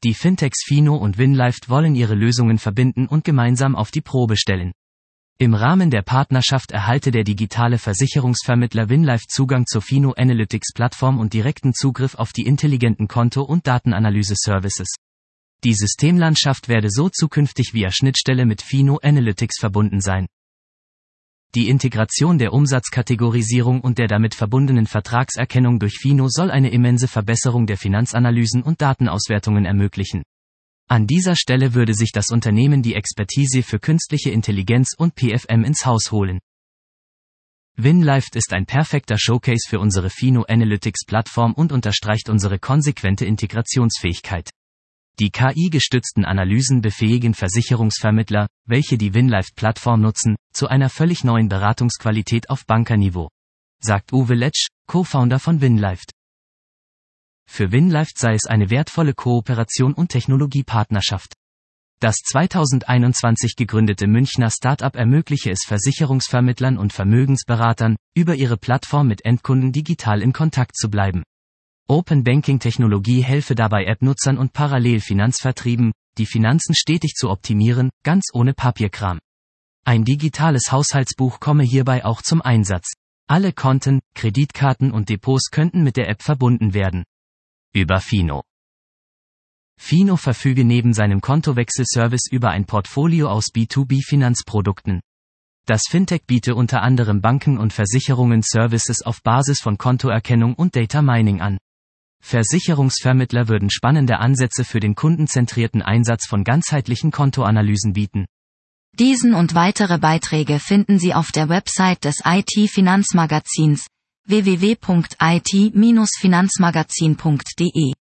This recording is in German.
Die Fintechs Fino und Winlife wollen ihre Lösungen verbinden und gemeinsam auf die Probe stellen. Im Rahmen der Partnerschaft erhalte der digitale Versicherungsvermittler Winlife Zugang zur Fino Analytics Plattform und direkten Zugriff auf die intelligenten Konto- und Datenanalyse-Services. Die Systemlandschaft werde so zukünftig via Schnittstelle mit Fino Analytics verbunden sein. Die Integration der Umsatzkategorisierung und der damit verbundenen Vertragserkennung durch Fino soll eine immense Verbesserung der Finanzanalysen und Datenauswertungen ermöglichen. An dieser Stelle würde sich das Unternehmen die Expertise für künstliche Intelligenz und PFM ins Haus holen. Winlife ist ein perfekter Showcase für unsere Fino Analytics Plattform und unterstreicht unsere konsequente Integrationsfähigkeit. Die KI-gestützten Analysen befähigen Versicherungsvermittler, welche die Winlife-Plattform nutzen, zu einer völlig neuen Beratungsqualität auf Bankerniveau, sagt Uwe Letsch, Co-Founder von Winlife. Für Winlife sei es eine wertvolle Kooperation und Technologiepartnerschaft. Das 2021 gegründete Münchner Start-up ermögliche es Versicherungsvermittlern und Vermögensberatern, über ihre Plattform mit Endkunden digital in Kontakt zu bleiben. Open-Banking-Technologie helfe dabei App-Nutzern und Parallel-Finanzvertrieben, die Finanzen stetig zu optimieren, ganz ohne Papierkram. Ein digitales Haushaltsbuch komme hierbei auch zum Einsatz. Alle Konten, Kreditkarten und Depots könnten mit der App verbunden werden. Über Fino. Fino verfüge neben seinem Kontowechselservice über ein Portfolio aus B2B-Finanzprodukten. Das Fintech biete unter anderem Banken und Versicherungen Services auf Basis von Kontoerkennung und Data Mining an. Versicherungsvermittler würden spannende Ansätze für den kundenzentrierten Einsatz von ganzheitlichen Kontoanalysen bieten. Diesen und weitere Beiträge finden Sie auf der Website des IT-Finanzmagazins www.it-finanzmagazin.de.